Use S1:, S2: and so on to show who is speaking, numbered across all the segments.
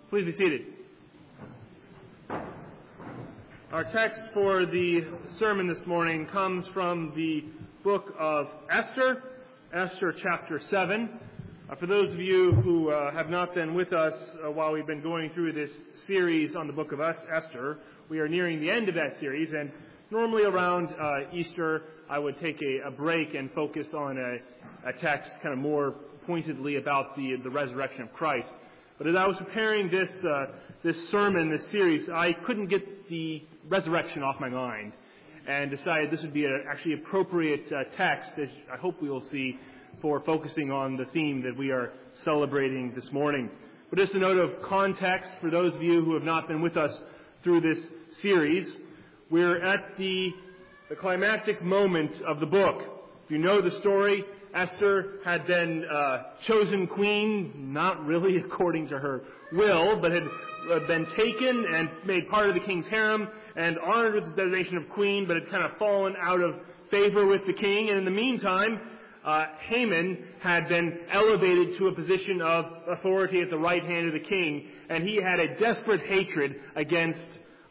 S1: Please be seated. Our text for the sermon this morning comes from the book of Esther, Esther chapter 7. For those of you who have not been with us while we've been going through this series on the book of Esther, we are nearing the end of that series, and normally around Easter I would take a break and focus on a text kind of more pointedly about the resurrection of Christ. But as I was preparing this sermon, this series, I couldn't get the resurrection off my mind, and decided this would be actually appropriate text, as I hope we will see, for focusing on the theme that we are celebrating this morning. But just a note of context for those of you who have not been with us through this series, we're at the climactic moment of the book. If you know the story, Esther had been chosen queen, not really according to her will, but had been taken and made part of the king's harem and honored with the designation of queen, but had kind of fallen out of favor with the king. And in the meantime, Haman had been elevated to a position of authority at the right hand of the king, and he had a desperate hatred against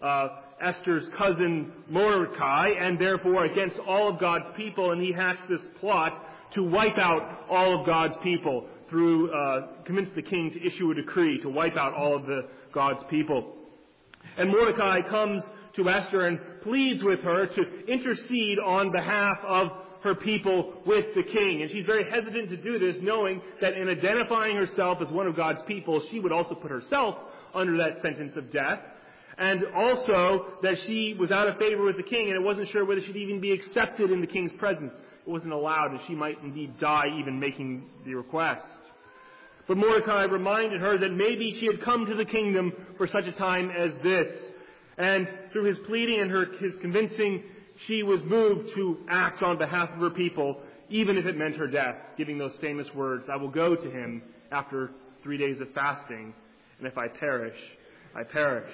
S1: Esther's cousin Mordecai, and therefore against all of God's people, and he hatched this plot to wipe out all of God's people through, convince the king to issue a decree to wipe out all of God's people. And Mordecai comes to Esther and pleads with her to intercede on behalf of her people with the king. And she's very hesitant to do this, knowing that in identifying herself as one of God's people, she would also put herself under that sentence of death. And also that she was out of favor with the king, and it wasn't sure whether she'd even be accepted in the king's presence. It wasn't allowed, and she might indeed die even making the request. But Mordecai reminded her that maybe she had come to the kingdom for such a time as this. And through his pleading and his convincing, she was moved to act on behalf of her people, even if it meant her death, giving those famous words, "I will go to him after 3 days of fasting, and if I perish, I perish."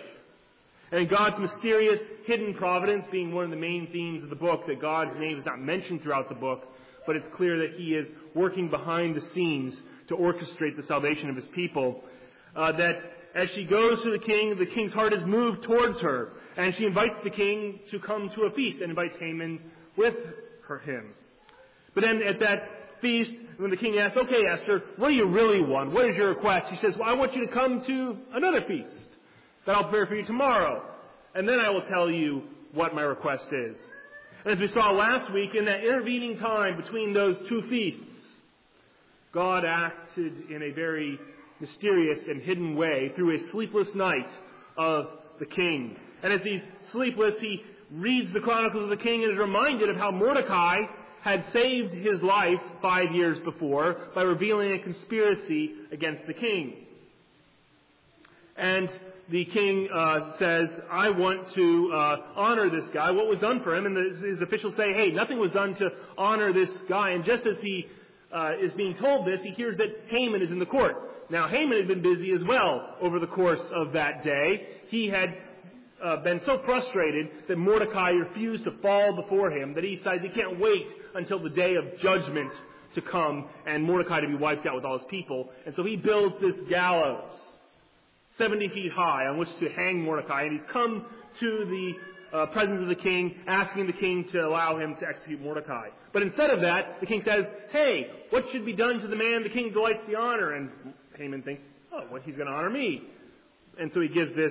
S1: And God's mysterious hidden providence being one of the main themes of the book, that God's name is not mentioned throughout the book, but it's clear that he is working behind the scenes to orchestrate the salvation of his people, that as she goes to the king's heart is moved towards her, and she invites the king to come to a feast and invites Haman with him. But then at that feast, when the king asks, "Okay, Esther, what do you really want? What is your request?" She says, "Well, I want you to come to another feast that I'll prepare for you tomorrow, and then I will tell you what my request is." And as we saw last week, in that intervening time between those two feasts, God acted in a very mysterious and hidden way through a sleepless night of the king. And as he's sleepless, he reads the Chronicles of the King and is reminded of how Mordecai had saved his life 5 years before by revealing a conspiracy against the king. And the king says, "I want to honor this guy. What was done for him?" And his officials say, "Hey, nothing was done to honor this guy." And just as he is being told this, he hears that Haman is in the court. Now, Haman had been busy as well over the course of that day. He had been so frustrated that Mordecai refused to fall before him that he decides he can't wait until the day of judgment to come and Mordecai to be wiped out with all his people. And so he builds this gallows 70 feet high on which to hang Mordecai, and he's come to the presence of the king, asking the king to allow him to execute Mordecai. But instead of that, the king says, "Hey, what should be done to the man the king delights to honor?" And Haman thinks, "Oh, well, he's going to honor me." And so he gives this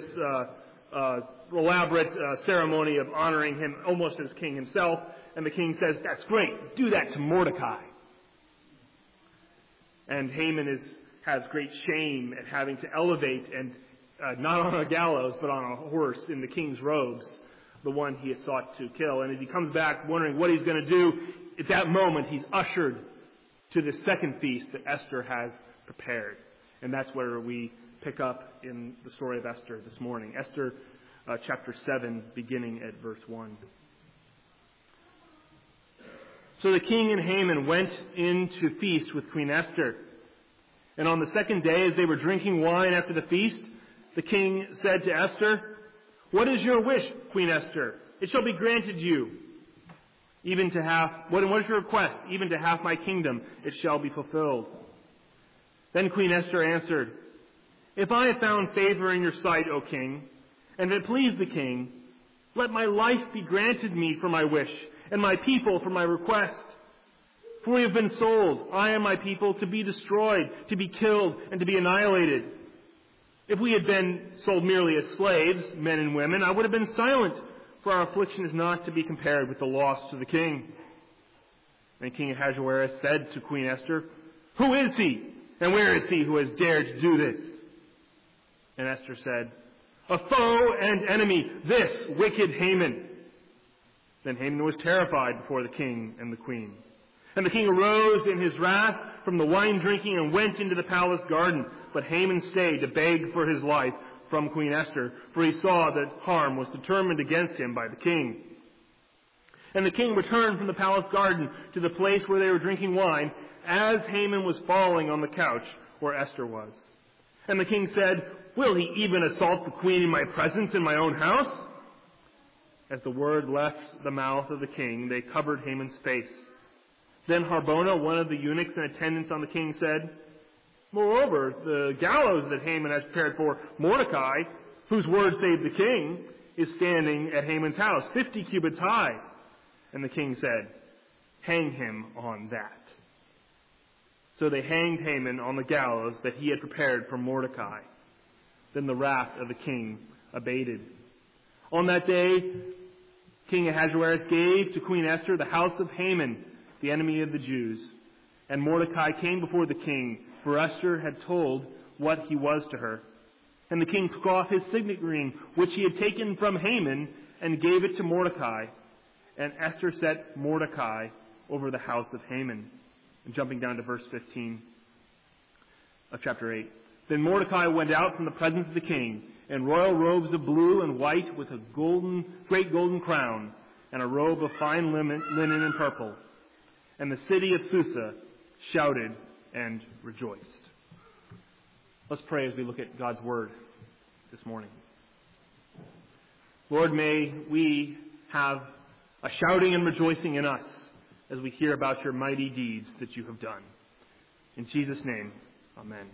S1: elaborate ceremony of honoring him almost as king himself. And the king says, "That's great. Do that to Mordecai." And Haman has great shame at having to elevate, and not on a gallows, but on a horse in the king's robes, the one he had sought to kill. And as he comes back wondering what he's going to do, at that moment he's ushered to the second feast that Esther has prepared. And that's where we pick up in the story of Esther this morning. Esther chapter 7, beginning at verse 1. "So the king and Haman went in to feast with Queen Esther. And on the second day, as they were drinking wine after the feast, the king said to Esther, 'What is your wish, Queen Esther? It shall be granted you. Even to half, what is your request? Even to half my kingdom, it shall be fulfilled.' Then Queen Esther answered, If I have found favor in your sight, O king, and if it please the king, let my life be granted me for my wish, and my people for my request. For we have been sold, I and my people, to be destroyed, to be killed, and to be annihilated. If we had been sold merely as slaves, men and women, I would have been silent, for our affliction is not to be compared with the loss to the king. And King Ahasuerus said to Queen Esther, "Who is he, and where is he who has dared to do this?" And Esther said, "A foe and enemy, this wicked Haman." Then Haman was terrified before the king and the queen. And the king arose in his wrath from the wine drinking and went into the palace garden. But Haman stayed to beg for his life from Queen Esther, for he saw that harm was determined against him by the king. And the king returned from the palace garden to the place where they were drinking wine, as Haman was falling on the couch where Esther was. And the king said, "Will he even assault the queen in my presence in my own house?" As the word left the mouth of the king, they covered Haman's face. Then Harbona, one of the eunuchs in attendance on the king, said, "Moreover, the gallows that Haman has prepared for Mordecai, whose word saved the king, is standing at Haman's house, 50 cubits high." And the king said, "Hang him on that." So they hanged Haman on the gallows that he had prepared for Mordecai. Then the wrath of the king abated. On that day, King Ahasuerus gave to Queen Esther the house of Haman, the enemy of the Jews. And Mordecai came before the king, for Esther had told what he was to her. And the king took off his signet ring, which he had taken from Haman, and gave it to Mordecai. And Esther set Mordecai over the house of Haman. And jumping down to verse 15 of chapter 8. Then Mordecai went out from the presence of the king, in royal robes of blue and white, with a great golden crown, and a robe of fine linen and purple. And the city of Susa shouted and rejoiced. Let's pray as we look at God's word this morning. Lord, may we have a shouting and rejoicing in us as we hear about your mighty deeds that you have done. In Jesus' name, amen.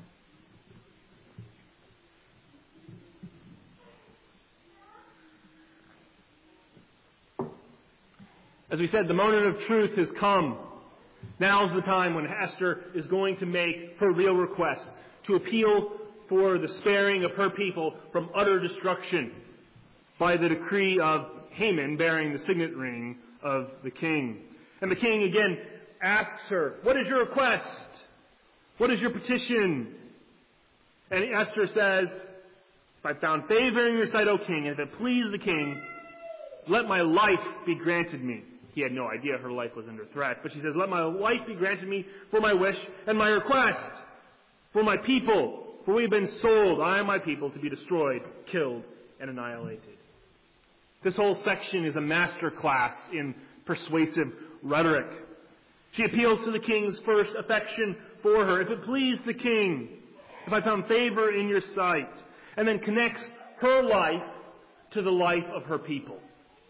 S1: As we said, the moment of truth has come. Now's the time when Esther is going to make her real request, to appeal for the sparing of her people from utter destruction by the decree of Haman bearing the signet ring of the king. And the king again asks her, "What is your request? What is your petition?" And Esther says, "If I found favor in your sight, O king, and if it please the king, let my life be granted me." He had no idea her life was under threat. But she says, "Let my life be granted me for my wish and my request for my people. For we have been sold, I and my people, to be destroyed, killed, and annihilated." This whole section is a master class in persuasive rhetoric. She appeals to the king's first affection for her. "If it please the king, if I found favor in your sight," and then connects her life to the life of her people.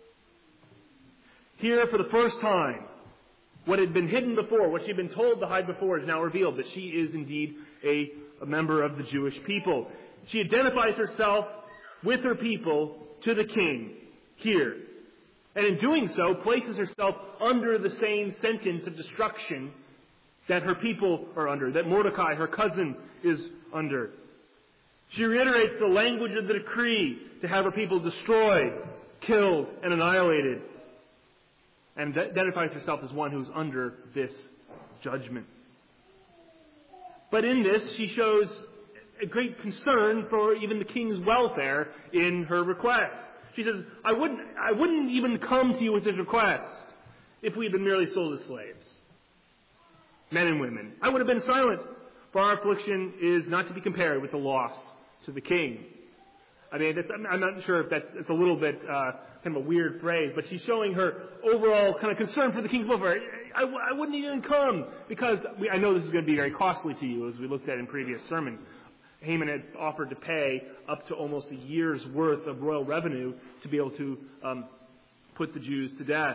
S1: Here, for the first time, what had been hidden before, what she had been told to hide before, is now revealed, that she is indeed a member of the Jewish people. She identifies herself with her people to the king here. And in doing so, places herself under the same sentence of destruction that her people are under, that Mordecai, her cousin, is under. She reiterates the language of the decree to have her people destroyed, killed, and annihilated, and identifies herself as one who's under this judgment. But in this, she shows a great concern for even the king's welfare in her request. She says, I wouldn't even come to you with this request if we had been merely sold as slaves, men and women. I would have been silent, for our affliction is not to be compared with the loss to the king. I mean, I'm not sure if that's a little bit kind of a weird phrase, but she's showing her overall kind of concern for the king's welfare. I wouldn't even come because I know this is going to be very costly to you, as we looked at in previous sermons. Haman had offered to pay up to almost a year's worth of royal revenue to be able to put the Jews to death.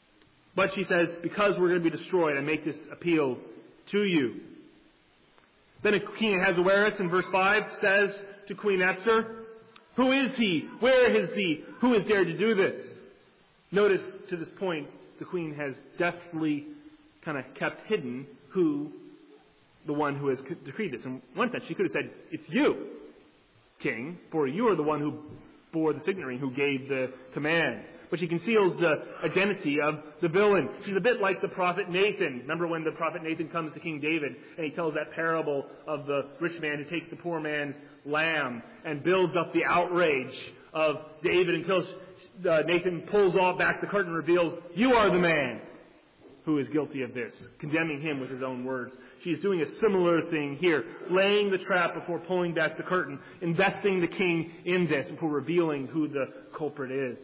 S1: But she says, because we're going to be destroyed, I make this appeal to you. Then King Ahasuerus in verse 5 says to Queen Esther, "Who is he? Where is he? Who has dared to do this?" Notice to this point, the queen has deftly kind of kept hidden who the one who has decreed this. In one sense, she could have said, "It's you, king, for you are the one who bore the signet ring, who gave the command." But she conceals the identity of the villain. She's a bit like the prophet Nathan. Remember when the prophet Nathan comes to King David and he tells that parable of the rich man who takes the poor man's lamb and builds up the outrage of David until Nathan pulls off back the curtain and reveals, "You are the man who is guilty of this," condemning him with his own words. She's doing a similar thing here, laying the trap before pulling back the curtain, investing the king in this before revealing who the culprit is.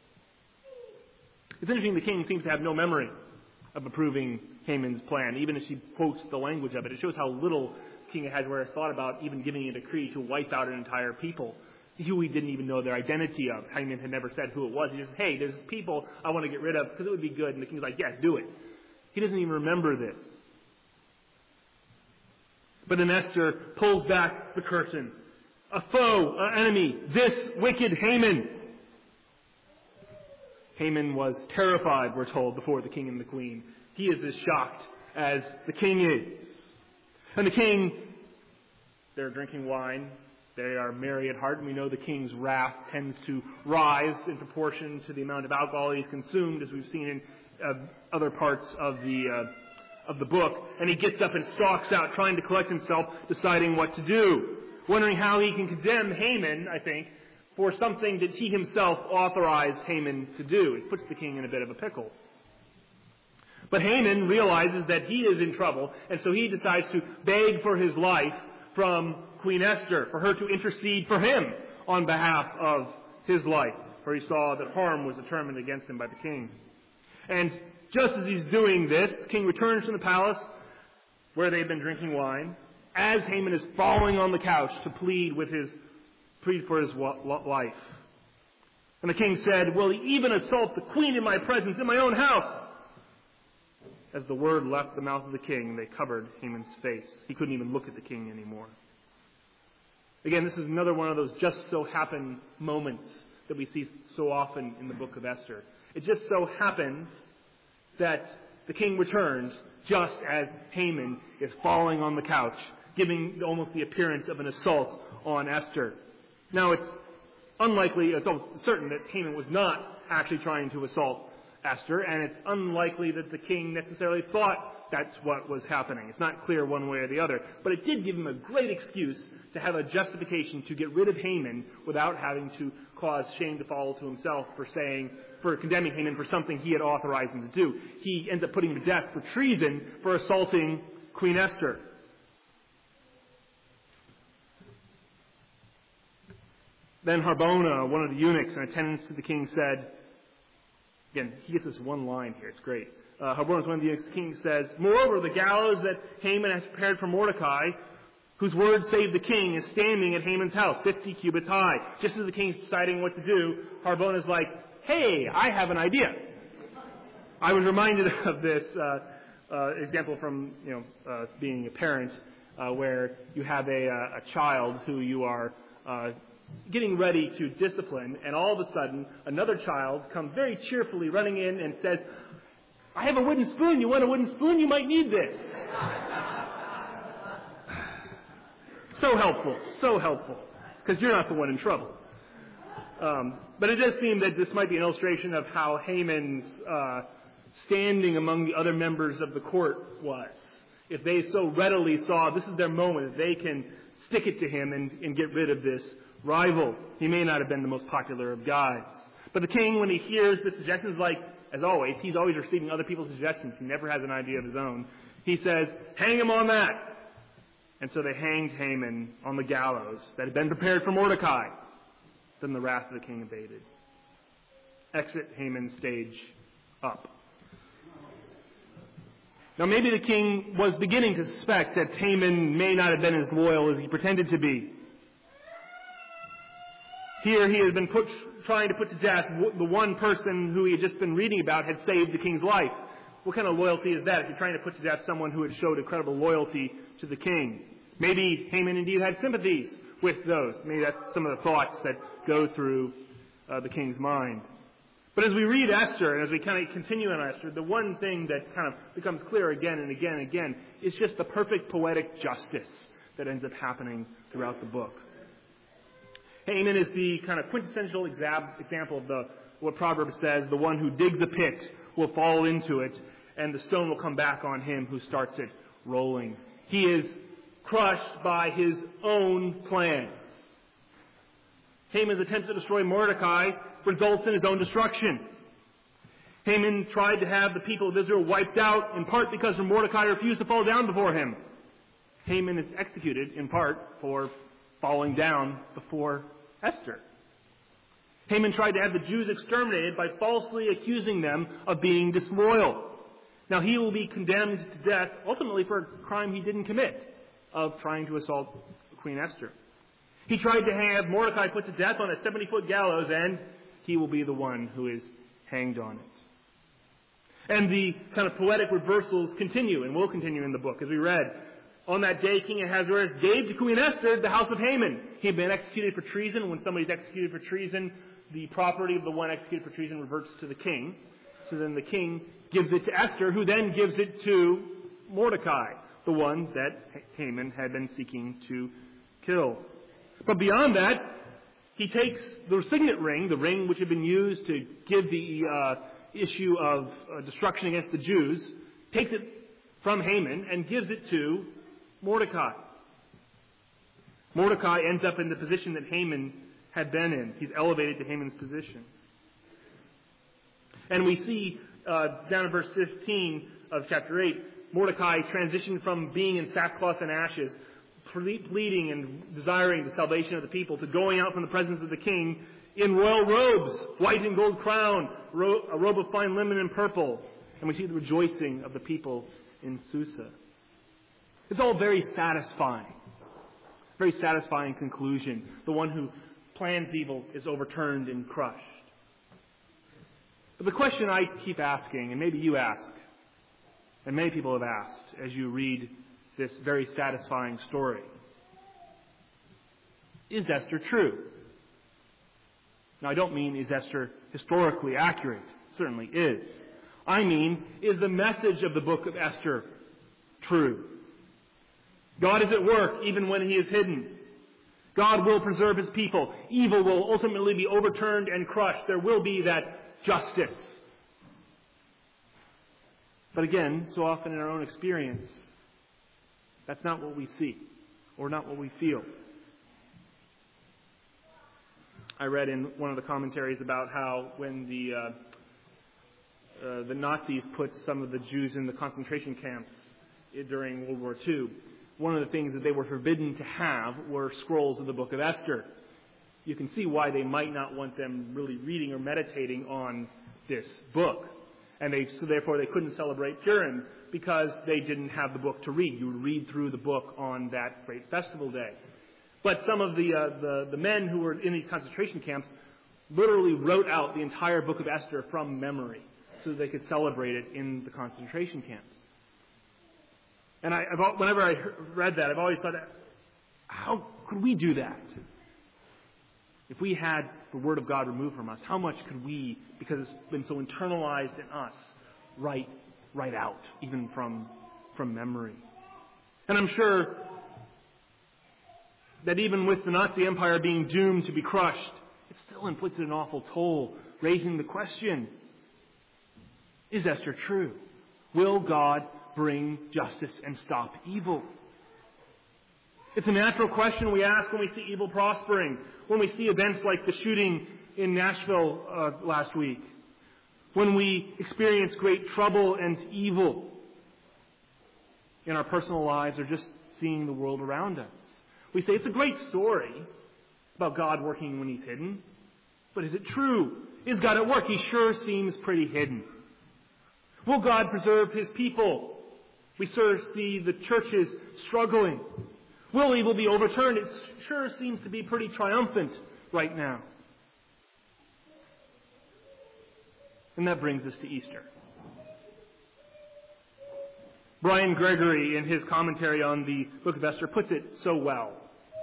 S1: It's interesting the king seems to have no memory of approving Haman's plan, even as she quotes the language of it. It shows how little King Ahasuerus thought about even giving a decree to wipe out an entire people, who he didn't even know their identity of. Haman had never said who it was. He just, "Hey, there's this people I want to get rid of because it would be good." And the king's like, "Yeah, do it." He doesn't even remember this. But then Esther pulls back the curtain. A foe, an enemy, this wicked Haman. Haman was terrified, we're told, before the king and the queen. He is as shocked as the king is. And the king, they're drinking wine. They are merry at heart, and we know the king's wrath tends to rise in proportion to the amount of alcohol he's consumed, as we've seen in other parts of the book. And he gets up and stalks out, trying to collect himself, deciding what to do, wondering how he can condemn Haman, I think, for something that he himself authorized Haman to do. It puts the king in a bit of a pickle. But Haman realizes that he is in trouble, and so he decides to beg for his life from Queen Esther, for her to intercede for him on behalf of his life, for he saw that harm was determined against him by the king. And just as he's doing this, the king returns from the palace where they've been drinking wine, as Haman is falling on the couch to plead for his life. And the king said, "Will he even assault the queen in my presence, in my own house?" As the word left the mouth of the king, they covered Haman's face. He couldn't even look at the king anymore. Again, this is another one of those just so happen moments that we see so often in the book of Esther. It just so happens that the king returns just as Haman is falling on the couch, giving almost the appearance of an assault on Esther. Now, it's almost certain that Haman was not actually trying to assault Esther, and it's unlikely that the king necessarily thought that's what was happening. It's not clear one way or the other. But it did give him a great excuse to have a justification to get rid of Haman without having to cause shame to fall to himself for condemning Haman for something he had authorized him to do. He ends up putting him to death for treason for assaulting Queen Esther. Then Harbona, one of the eunuchs in attendance to the king, said, again, he gets this one line here, it's great. Harbona, one of the eunuchs, the king says, "Moreover, the gallows that Haman has prepared for Mordecai, whose word saved the king, is standing at Haman's house, 50 cubits high." Just as the king's deciding what to do, Harbona's like, "Hey, I have an idea." I was reminded of this example from being a parent, where you have a child who you are getting ready to discipline, and all of a sudden another child comes very cheerfully running in and says, "I have a wooden spoon. You want a wooden spoon? You might need this." So helpful, because you're not the one in trouble. But it does seem that this might be an illustration of how Haman's standing among the other members of the court was. If they so readily saw this is their moment, they can stick it to him and get rid of this rival. He may not have been the most popular of guys. But the king, when he hears the suggestions, like, as always, he's always receiving other people's suggestions. He never has an idea of his own. He says, "Hang him on that." And so they hanged Haman on the gallows that had been prepared for Mordecai. Then the wrath of the king abated. Exit Haman's stage up. Now maybe the king was beginning to suspect that Haman may not have been as loyal as he pretended to be. Here he had been trying to put to death the one person who he had just been reading about had saved the king's life. What kind of loyalty is that if you're trying to put to death someone who had showed incredible loyalty to the king? Maybe Haman indeed had sympathies with those. Maybe that's some of the thoughts that go through the king's mind. But as we read Esther, and as we kind of continue in Esther, the one thing that kind of becomes clear again and again and again is just the perfect poetic justice that ends up happening throughout the book. Haman is the kind of quintessential example of what Proverbs says, the one who digs a pit will fall into it, and the stone will come back on him who starts it rolling. He is crushed by his own plans. Haman's attempt to destroy Mordecai results in his own destruction. Haman tried to have the people of Israel wiped out, in part because Mordecai refused to fall down before him. Haman is executed, in part, for falling down before Esther. Haman tried to have the Jews exterminated by falsely accusing them of being disloyal. Now he will be condemned to death, ultimately for a crime he didn't commit, of trying to assault Queen Esther. He tried to have Mordecai put to death on a 70-foot gallows, and he will be the one who is hanged on it. And the kind of poetic reversals continue, and will continue in the book. As we read, on that day, King Ahasuerus gave to Queen Esther the house of Haman. He had been executed for treason. When somebody's executed for treason, the property of the one executed for treason reverts to the king. So then the king gives it to Esther, who then gives it to Mordecai, the one that Haman had been seeking to kill. But beyond that, he takes the signet ring, the ring which had been used to give the issue of destruction against the Jews, takes it from Haman and gives it to Mordecai. Mordecai ends up in the position that Haman had been in. He's elevated to Haman's position. And we see down in verse 15 of chapter 8, Mordecai transitioned from being in sackcloth and ashes, pleading and desiring the salvation of the people, to going out from the presence of the king in royal robes, white and gold crown, a robe of fine linen and purple. And we see the rejoicing of the people in Susa. It's all very satisfying. Very satisfying conclusion. The one who plans evil is overturned and crushed. But the question I keep asking, and maybe you ask, and many people have asked as you read this very satisfying story, is Esther true? Now, I don't mean is Esther historically accurate. It certainly is. I mean, is the message of the book of Esther true? God is at work even when he is hidden. God will preserve his people. Evil will ultimately be overturned and crushed. There will be that justice. But again, so often in our own experience, that's not what we see or not what we feel. I read in one of the commentaries about how when the Nazis put some of the Jews in the concentration camps during World War II, one of the things that they were forbidden to have were scrolls of the book of Esther. You can see why they might not want them really reading or meditating on this book. And so therefore they couldn't celebrate Purim because they didn't have the book to read. You would read through the book on that great festival day. But some of the men who were in these concentration camps literally wrote out the entire book of Esther from memory so that they could celebrate it in the concentration camps. And whenever I read that, I've always thought, how could we do that? If we had the Word of God removed from us, how much could we, because it's been so internalized in us, write out, even from memory? And I'm sure that even with the Nazi Empire being doomed to be crushed, it still inflicted an awful toll, raising the question, is Esther true? Will God bring justice and stop evil? It's a natural question we ask when we see evil prospering, when we see events like the shooting in Nashville last week, when we experience great trouble and evil in our personal lives or just seeing the world around us. We say it's a great story about God working when he's hidden, but is it true? Is God at work? He sure seems pretty hidden. Will God preserve his people? We sort of see the churches struggling. Will evil be overturned? It sure seems to be pretty triumphant right now. And that brings us to Easter. Brian Gregory, in his commentary on the book of Esther, puts it so well.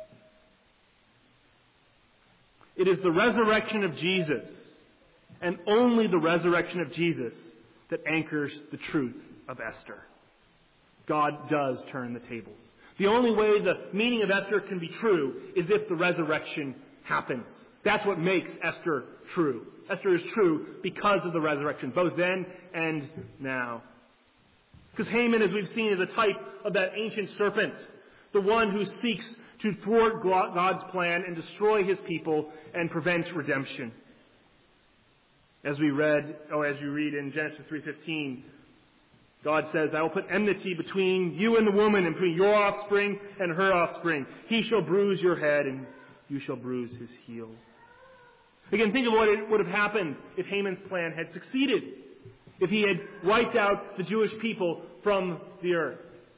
S1: It is the resurrection of Jesus, and only the resurrection of Jesus, that anchors the truth of Esther. God does turn the tables. The only way the meaning of Esther can be true is if the resurrection happens. That's what makes Esther true. Esther is true because of the resurrection, both then and now. Because Haman, as we've seen, is a type of that ancient serpent, the one who seeks to thwart God's plan and destroy his people and prevent redemption. As you read in Genesis 3:15, God says, I will put enmity between you and the woman, and between your offspring and her offspring. He shall bruise your head, and you shall bruise his heel. Again, think of what would have happened if Haman's plan had succeeded, if he had wiped out the Jewish people from the earth.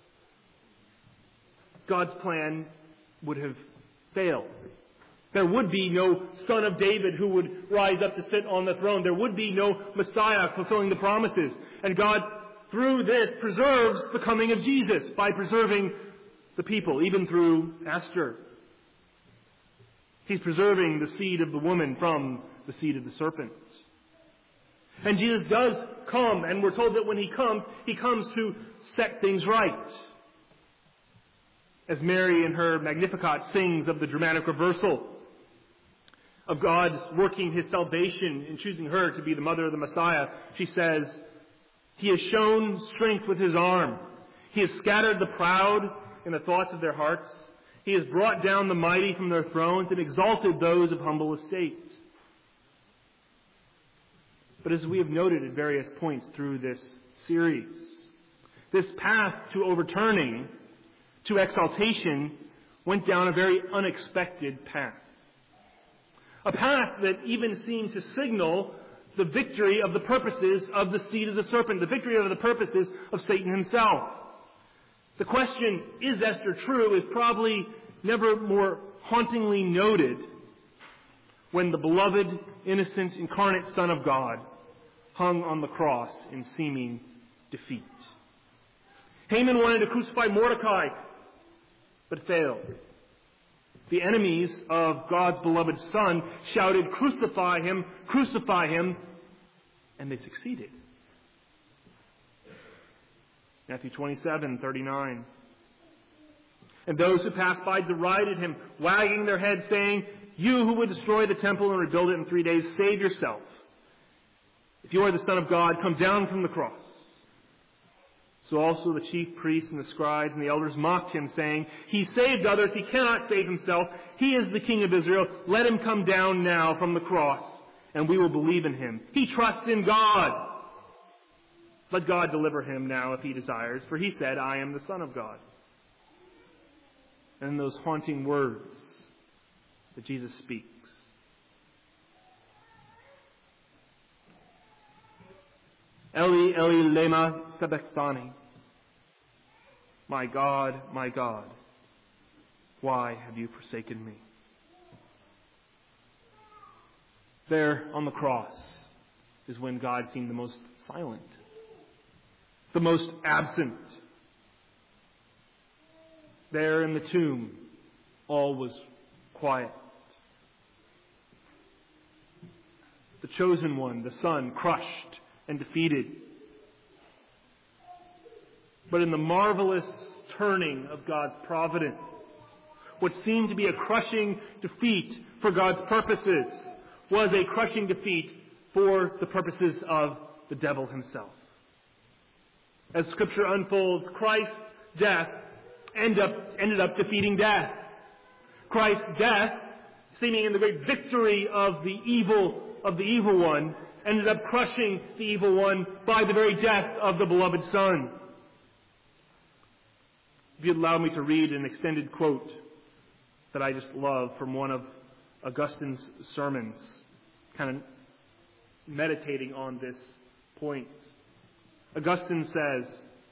S1: God's plan would have failed. There would be no son of David who would rise up to sit on the throne. There would be no Messiah fulfilling the promises. And God, through this, preserves the coming of Jesus by preserving the people, even through Esther. He's preserving the seed of the woman from the seed of the serpent. And Jesus does come, and we're told that when he comes to set things right. As Mary in her Magnificat sings of the dramatic reversal of God working his salvation in choosing her to be the mother of the Messiah, she says, He has shown strength with his arm. He has scattered the proud in the thoughts of their hearts. He has brought down the mighty from their thrones and exalted those of humble estate. But as we have noted at various points through this series, this path to overturning, to exaltation, went down a very unexpected path. A path that even seemed to signal the victory of the purposes of the seed of the serpent, the victory of the purposes of Satan himself. The question, is Esther true, is probably never more hauntingly noted when the beloved, innocent, incarnate Son of God hung on the cross in seeming defeat. Haman wanted to crucify Mordecai, but failed. The enemies of God's beloved Son shouted, crucify him, and they succeeded. Matthew 27:39. And those who passed by derided him, wagging their heads, saying, you who would destroy the temple and rebuild it in 3 days, save yourself. If you are the Son of God, come down from the cross. So also the chief priests and the scribes and the elders mocked him, saying, he saved others, he cannot save himself. He is the King of Israel. Let him come down now from the cross, and we will believe in him. He trusts in God. Let God deliver him now if he desires, for he said, I am the Son of God. And those haunting words that Jesus speaks. Eli, Eli, lema sabachthani. My God, why have you forsaken me? There on the cross is when God seemed the most silent, the most absent. There in the tomb, all was quiet. The chosen one, the Son, crushed and defeated. But in the marvelous turning of God's providence, what seemed to be a crushing defeat for God's purposes was a crushing defeat for the purposes of the devil himself. As Scripture unfolds, Christ's death ended up defeating death. Christ's death, seeming in the great victory of the evil one, ended up crushing the evil one by the very death of the beloved Son. If you'd allow me to read an extended quote that I just love from one of Augustine's sermons, kind of meditating on this point. Augustine says,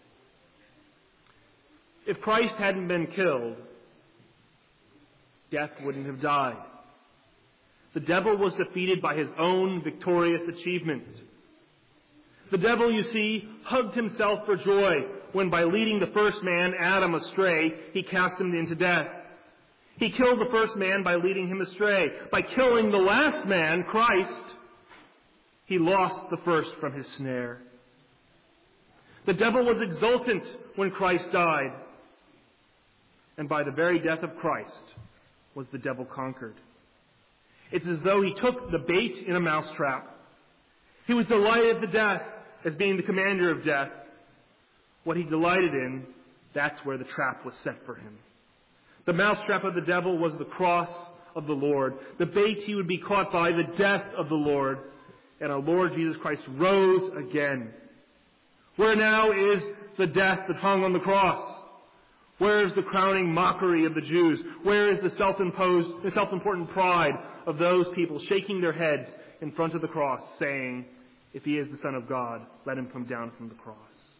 S1: if Christ hadn't been killed, death wouldn't have died. The devil was defeated by his own victorious achievement. The devil, you see, hugged himself for joy when by leading the first man, Adam, astray, he cast him into death. He killed the first man by leading him astray. By killing the last man, Christ, he lost the first from his snare. The devil was exultant when Christ died. And by the very death of Christ was the devil conquered. It's as though he took the bait in a mousetrap. He was delighted at the death as being the commander of death. What he delighted in, that's where the trap was set for him. The mousetrap of the devil was the cross of the Lord. The bait he would be caught by, the death of the Lord. And our Lord Jesus Christ rose again. Where now is the death that hung on the cross? Where is the crowning mockery of the Jews? Where is the self-important pride of those people shaking their heads in front of the cross, saying, if he is the Son of God, let him come down from the cross?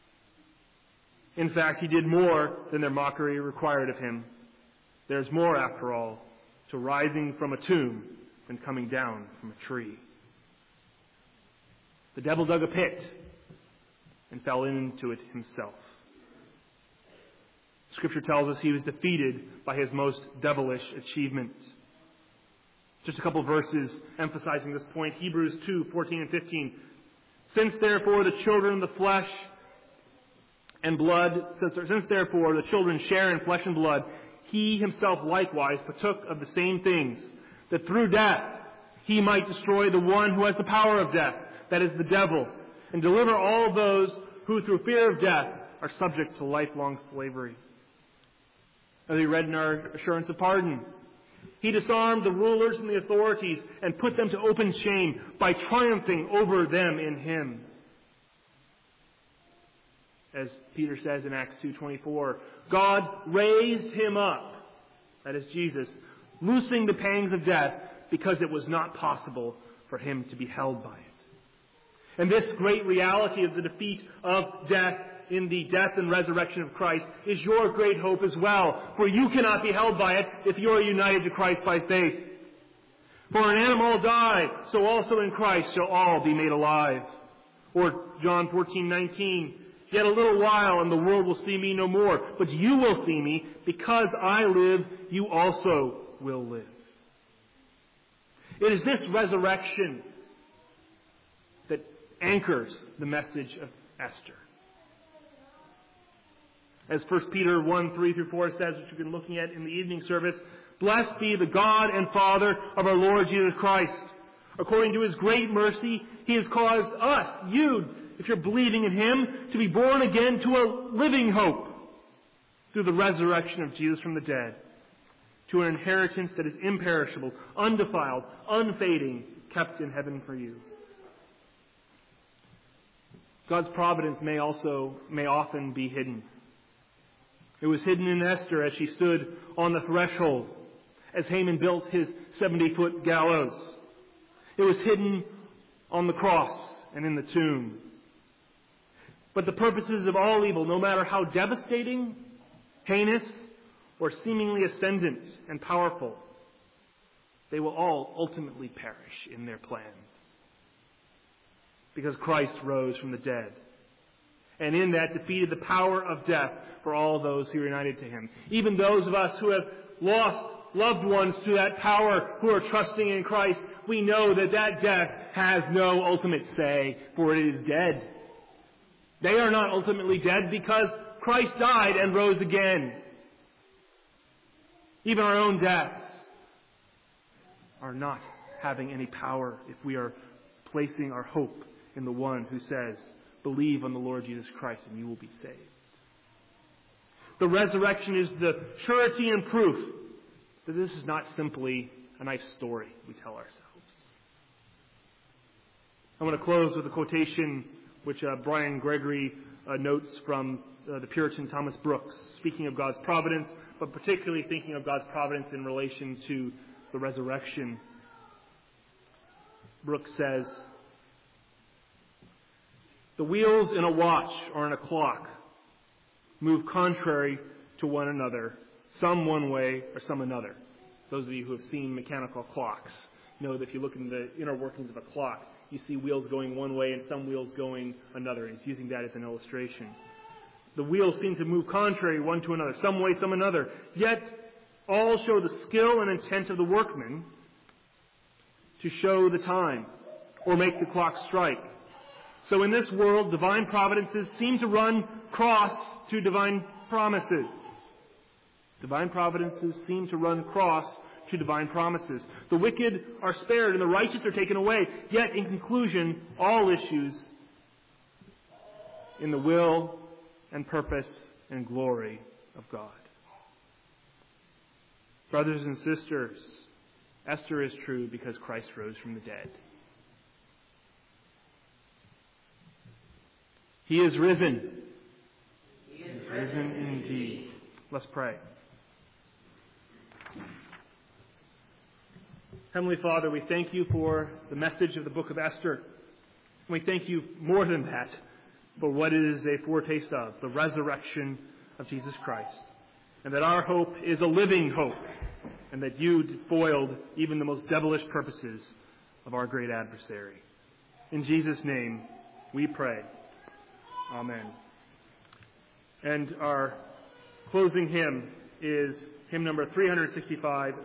S1: In fact, he did more than their mockery required of him. There's more, after all, to rising from a tomb than coming down from a tree. The devil dug a pit and fell into it himself. Scripture tells us he was defeated by his most devilish achievement. Just a couple verses emphasizing this point. Hebrews 2:14 and 15. Since therefore the children of the flesh and blood, since therefore the children share in flesh and blood, he himself likewise partook of the same things, that through death he might destroy the one who has the power of death, that is the devil, and deliver all those who through fear of death are subject to lifelong slavery. As we read in our assurance of pardon, he disarmed the rulers and the authorities and put them to open shame by triumphing over them in him. As Peter says in Acts 2:24, God raised him up, that is Jesus, loosing the pangs of death because it was not possible for him to be held by it. And this great reality of the defeat of death in the death and resurrection of Christ is your great hope as well, for you cannot be held by it if you are united to Christ by faith. For an animal died, so also in Christ shall all be made alive. Or John 14:19, yet a little while and the world will see me no more, but you will see me, because I live, you also will live. It is this resurrection that anchors the message of Esther. As 1 Peter 1:3-4 says, which we've been looking at in the evening service, blessed be the God and Father of our Lord Jesus Christ. According to his great mercy, he has caused us, you, if you're believing in him, to be born again to a living hope through the resurrection of Jesus from the dead, to an inheritance that is imperishable, undefiled, unfading, kept in heaven for you. God's providence may often be hidden. It was hidden in Esther as she stood on the threshold, as Haman built his 70-foot gallows. It was hidden on the cross and in the tomb. But the purposes of all evil, no matter how devastating, heinous, or seemingly ascendant and powerful, they will all ultimately perish in their plans. Because Christ rose from the dead, and in that defeated the power of death for all those who are united to him. Even those of us who have lost loved ones to that power, who are trusting in Christ, we know that that death has no ultimate say, for it is dead. They are not ultimately dead because Christ died and rose again. Even our own deaths are not having any power if we are placing our hope in the one who says, believe on the Lord Jesus Christ and you will be saved. The resurrection is the surety and proof that this is not simply a nice story we tell ourselves. I want to close with a quotation which Brian Gregory notes from the Puritan Thomas Brooks, speaking of God's providence, but particularly thinking of God's providence in relation to the resurrection. Brooks says, the wheels in a watch or in a clock move contrary to one another, some one way or some another. Those of you who have seen mechanical clocks know that if you look in the inner workings of a clock, you see wheels going one way and some wheels going another. And he's using that as an illustration. The wheels seem to move contrary one to another, some way, some another. Yet all show the skill and intent of the workman to show the time or make the clock strike. So in this world, divine providences seem to run cross to divine promises. Divine providences seem to run cross to divine promises. The wicked are spared and the righteous are taken away. Yet in conclusion, all issues in the will and purpose and glory of God. Brothers and sisters, Esther is true because Christ rose from the dead. He is risen. He is risen indeed. Let's pray. Heavenly Father, we thank you for the message of the book of Esther. We thank you more than that for what it is a foretaste of, the resurrection of Jesus Christ. And that our hope is a living hope, and that you foiled even the most devilish purposes of our great adversary. In Jesus' name we pray. Amen. And our closing hymn is hymn number 365.